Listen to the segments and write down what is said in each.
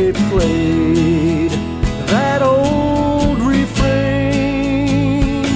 they played that old refrain.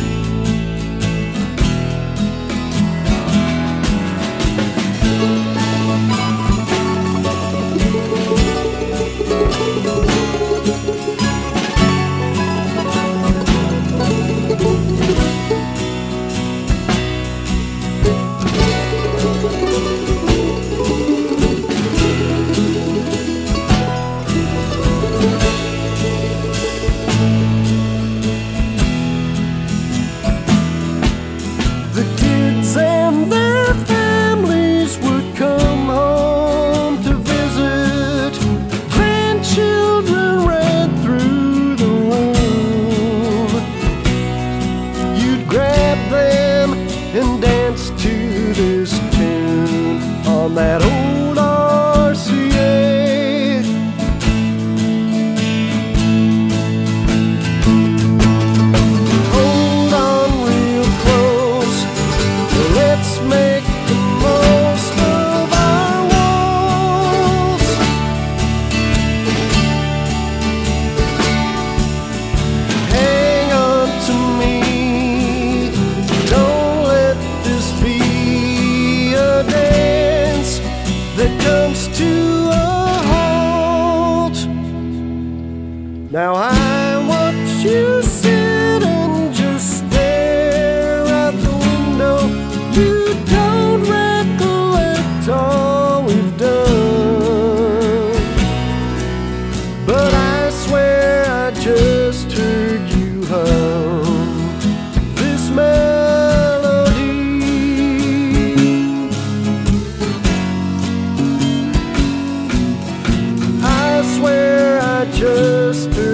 The kids and their families would come home to visit. Grandchildren ran through the room. You'd grab them and dance to this tune on that old RCA. Hold on real close, let's make the most of our walls. Hang on to me, don't let this be a dance that comes to a halt. Now I watch you sit and just stare out the window. You don't recollect all we've done, but I swear I just heard you hum this melody. I swear I just heard